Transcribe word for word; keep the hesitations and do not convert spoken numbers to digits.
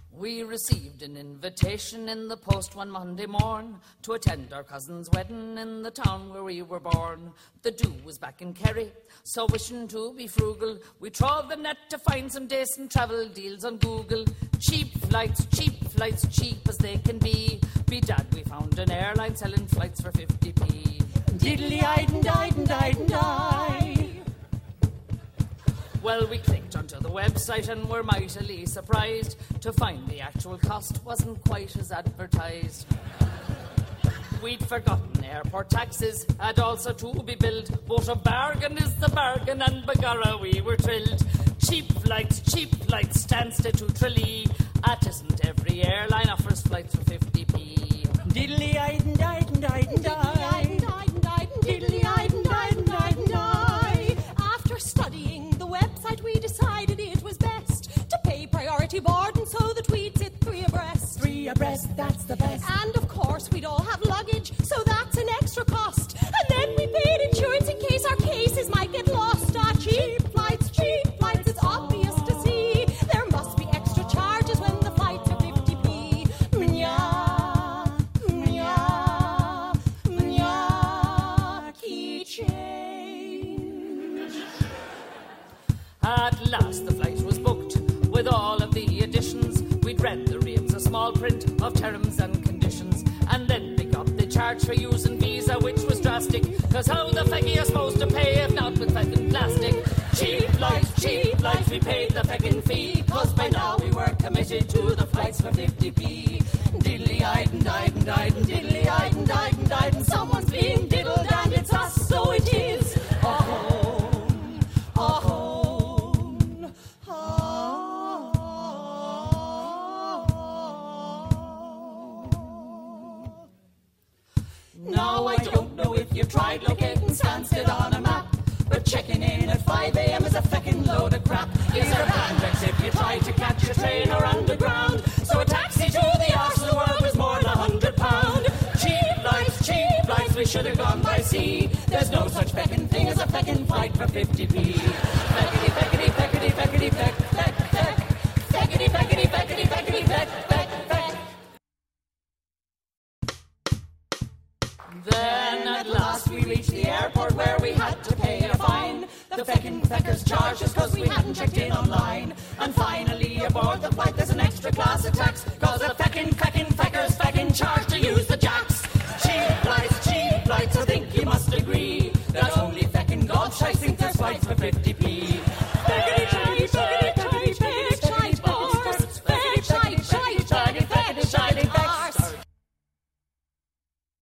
We received an invitation in the post one Monday morn to attend our cousin's wedding in the town where we were born. The do was back in Kerry, so wishing to be frugal, we trod the net to find some decent travel deals on Google. Cheap flights, cheap flights, cheap as they can be. Bedad, we found an airline selling flights for fifty p. Diddly-eyed and died and died and died. Well, we clicked onto the website and were mightily surprised to find the actual cost wasn't quite as advertised. We'd forgotten airport taxes had also to be billed, but a bargain is the bargain, and begorra we were thrilled. Cheap flights, cheap flights, Stansted to Tralee. At isn't every airline offers flights for fifty p. Diddly-eyed and died and died and died. Diddly-eyed and died and died and died. After studying the website, we decided it was best to pay priority boarding so that we'd sit three abreast. Three abreast, that's the best. And of course, we'd all have luggage, so that's an extra cost. And then we paid insurance in case our cases might get lost. Ah, cheap flights, cheap flights, it's obvious to see. There must be extra charges when the flights are fifty p. Nya, nya, nya, key change. At last the flight was booked with all of the additions. We'd read the rates, a small print of terms and conditions, and then pick up the charge for using Visa, which was drastic, cause how the fecky are supposed to pay if not with feckin' plastic? Cheap flights, cheap flights, we paid the feckin' fee, cause by now we were committed to the flights for fifty p. Diddly-eyed and died and died and diddly-eyed and died and died, and someone's being diddled and it's us, so it is. Oh, oh. Now I don't know if you've tried locating Stansted on a map, but checking in at five a.m. is a feckin' load of crap. Is there bandwidth if you try to catch a train or underground? So a taxi to the arse of the world was more than a hundred pound. Cheap flights, cheap flights, we should have gone by sea. There's no such feckin' thing as a feckin' flight for fifty p. Feckity, feckity, feckity, feckity, feck, feck, feck. Feckity, feckity, feckity, feckity, feck, feck, feck. Then at last we reached the airport where we had to pay a fine. The feckin' feckers charged us cause we hadn't checked in online. And finally aboard the flight there's an extra class of tax,